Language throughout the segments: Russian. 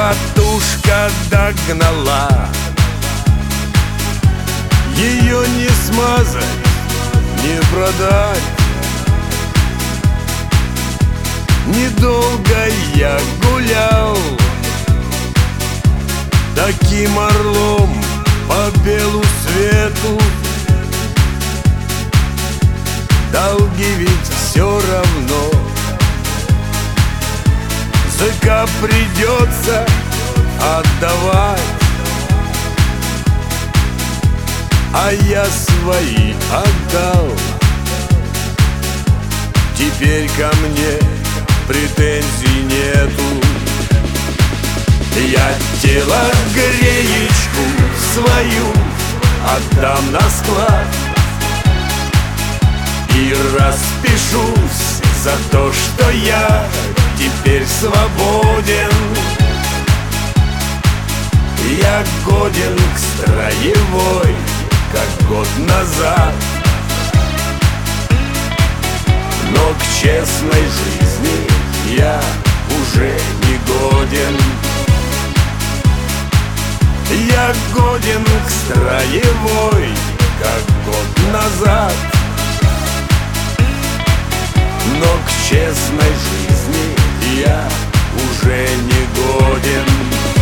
Катушка догнала, ее не смазать, не продать. Недолго я гулял таким орлом по белу свету. Долги ведь все равно, языка придется отдавать. А я свои отдал. Теперь ко мне претензий нету. Я телогреечку свою отдам на склад и распишусь за то, что я теперь свободен. Я годен к строевой, как год назад, но к честной жизни я уже не годен. Я годен к строевой, как год назад, но к честной жизни я уже не годен.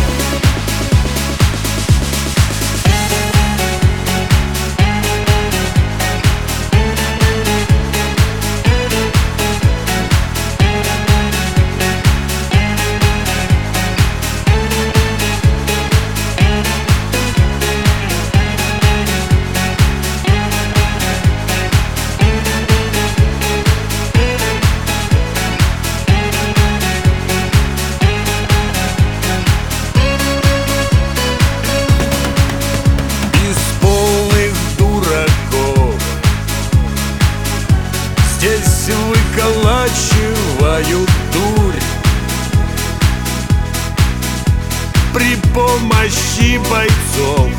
Здесь выколачивают дурь при помощи бойцов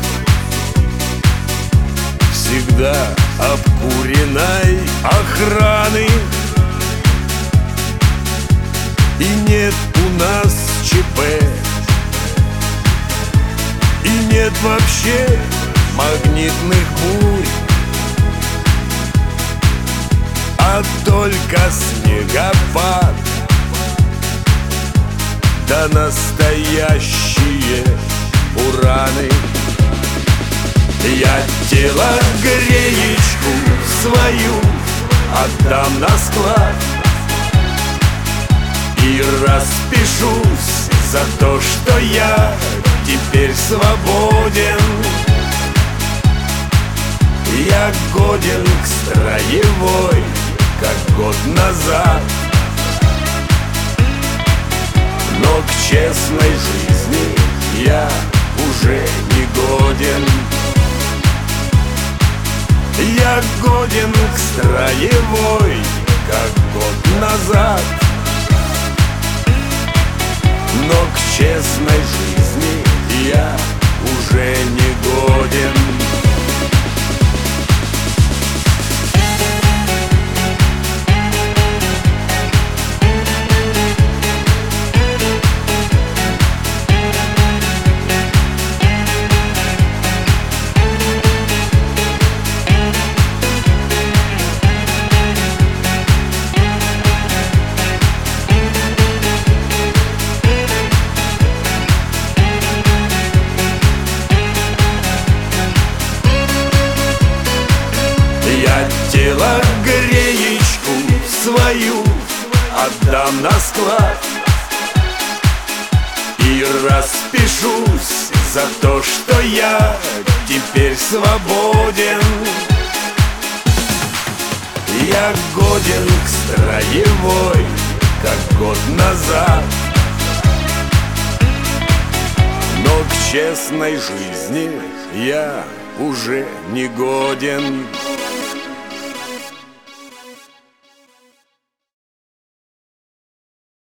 всегда обкуренной охраны. И нет у нас ЧП, и нет вообще магнитных бурь, а только снегопад да настоящие бураны. Я телогреечку свою отдам на склад и распишусь за то, что я теперь свободен. Я годен к строевой, как год назад, но к честной жизни я уже не годен. Я годен к строевой, как год назад, но к честной жизни я уже не годен. Я телогреечку свою отдам на склад и распишусь за то, что я теперь свободен. Я годен к строевой, как год назад, но к честной жизни я уже не годен.